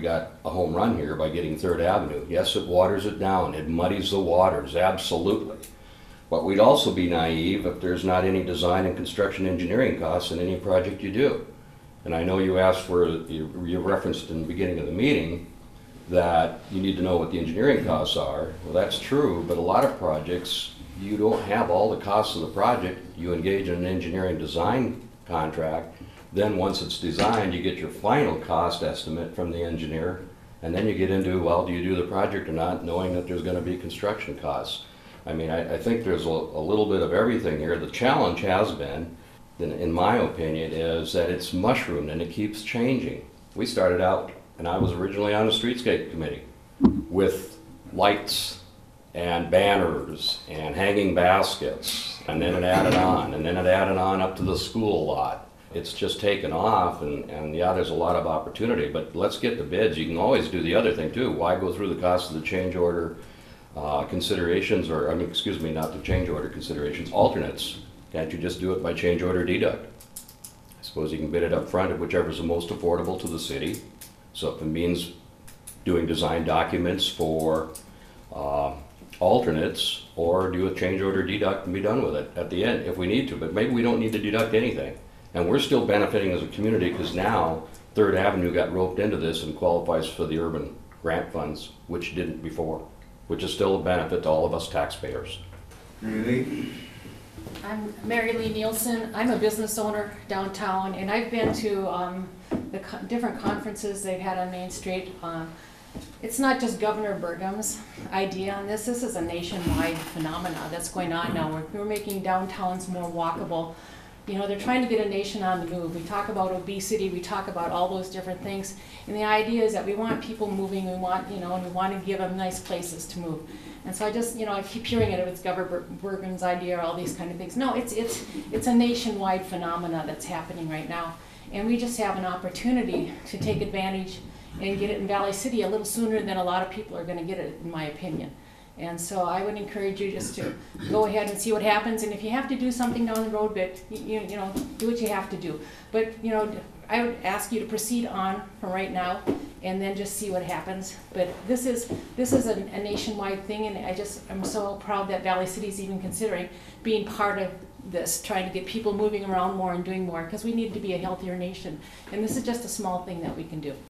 got a home run here by getting Third Avenue. Yes, it waters it down, it muddies the waters, absolutely. But we'd also be naive if there's not any design and construction engineering costs in any project you do. And I know you asked for, you referenced in the beginning of the meeting that you need to know what the engineering costs are. Well, that's true, but a lot of projects, you don't have all the costs of the project. You engage in an engineering design contract. Then once it's designed, you get your final cost estimate from the engineer. And then you get into, well, do you do the project or not, knowing that there's going to be construction costs. I mean, I think there's a little bit of everything here. The challenge has been, in my opinion, is that it's mushroomed and it keeps changing. We started out, and I was originally on the streetscape committee, with lights and banners and hanging baskets, and then it added on, and then it added on up to the school lot. It's just taken off, and yeah, there's a lot of opportunity, but let's get the bids. You can always do the other thing too. Why go through the cost of the change order considerations, or, I mean, excuse me, not the change order considerations, alternates? Can't you just do it by change order deduct? I suppose you can bid it up front at whichever's the most affordable to the city. So if it means doing design documents for alternates, or do a change order deduct and be done with it at the end if we need to, but maybe we don't need to deduct anything. And we're still benefiting as a community because now Third Avenue got roped into this and qualifies for the urban grant funds, which didn't before, which is still a benefit to all of us taxpayers. Really? I'm Mary Lee Nielsen. I'm a business owner downtown, and I've been to the different conferences they've had on Main Street. It's not just Governor Burgum's idea on this. This is a nationwide phenomena that's going on now. We're making downtowns more walkable. You know, they're trying to get a nation on the move. We talk about obesity, we talk about all those different things. And the idea is that we want people moving, we want, you know, and we want to give them nice places to move. And so I just, you know, I keep hearing it, it's Governor Burgum's idea, or all these kind of things. No, it's a nationwide phenomena that's happening right now. And we just have an opportunity to take advantage and get it in Valley City a little sooner than a lot of people are going to get it, in my opinion. And so I would encourage you just to go ahead and see what happens. And if you have to do something down the road, but you know, do what you have to do. But you know, I would ask you to proceed on from right now, and then just see what happens. But this is a nationwide thing, and I'm so proud that Valley City is even considering being part of this, trying to get people moving around more and doing more, because we need to be a healthier nation. And this is just a small thing that we can do.